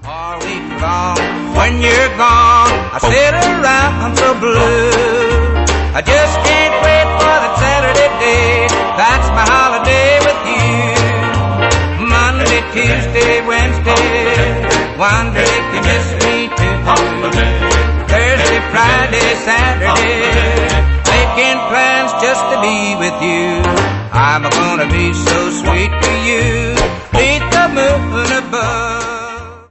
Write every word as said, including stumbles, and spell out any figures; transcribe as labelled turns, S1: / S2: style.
S1: all week long. When you're gone, I sit around so blue. I just can't wait for that Saturday day. That's my holiday with you. Monday, Tuesday, Wednesday, wonder if you miss me too. Thursday, Friday, Saturday, making plans just to be with you. I'm gonna be so sweet to you, beneath the moon above.